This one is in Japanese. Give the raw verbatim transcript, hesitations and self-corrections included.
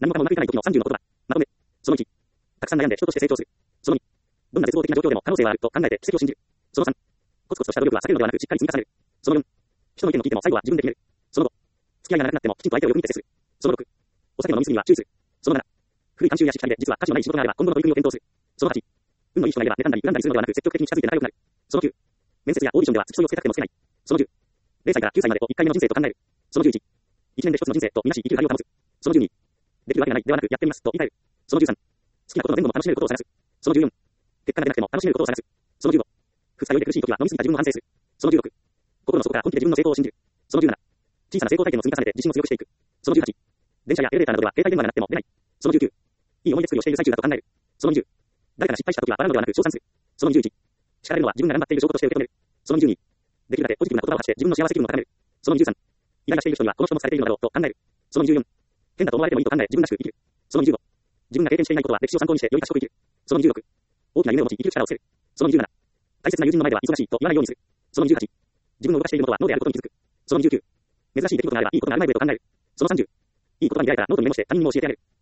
何もかもうまくいかない時のさんじゅうの言葉。まとめ。そのいち。たくさん悩んで人として成長する。そのに。どんな絶望的な状況でも可能性はあると考えて奇跡を信じる。そのさん。コツコツとした努力は避けるのではなくしっかり積み重ねる。そのよん。人の意見を聞いても最後は自分で決める。そのご。付き合いがなくなってもきちんと相手をよく見て接する。そのろく。お酒の飲み過ぎには注意する。そのなな。古い慣習やしきたりで実は価値のない仕事があれば今後の取り組みを検討する。そのはち。運のいい人がいれば妬んだり恨んだりするのではなく積極的に近づいて仲良くなる。そのきゅう。面接やオーディションでは付き添いをつけたくてもつけない。そのじゅう。れいさいからきゅうさいまでをいっかいめの人生と考える。そのじゅういち。いちねんで一つの人生とみなし生きる張りを保つ。そのじゅうに。できるわけがないではなくやってみますと言い換える。そのじゅうさん。好きなことの前後も楽しめることを探す。そのじゅうよん。結果が出なくても楽しめることを探す。そのじゅうご。二日酔いで苦しい時は飲み過ぎた自分を反省する。そのじゅうろく。心の底から本気で自分の成功を信じる。そのじゅうなな。小さな成功体験を積み重ねて自信を強くしていく。そのじゅうはち。電車やエレベーターなどでは携帯電話が鳴っても出ない。そのじゅうきゅう。いい思い出作りをしている最中だと考える。そのにじゅう。誰かが失敗した時は笑うのではなく称賛する。そのにじゅういち。叱られるのは自分が頑張っている証拠として受け止める。そのにじゅうに。できるだけポジティブな言葉を発して自分の幸せ気分を高める。そのにじゅうさん。イライラしている人にはこの人もされているのだろうと考える。そのにじゅうよん。変だと思われてもいいと考え自分らしく生きる。そのにじゅうご。自分が経験していないことは歴史を参考にしてより賢く生きる。そのにじゅうろく。大きな夢を持ち生きる力をつける。そのにじゅうなな。大切な友人の前では忙しいと言わないようにする。そのにじゅうはち。自分を動かしていることは脳であることに気づく。そのにじゅうきゅう。珍しい出来事があればいいことがある前でと考える。そのさんじゅう。いい言葉に出会えたらノートにメモして他人にも教えてあげる。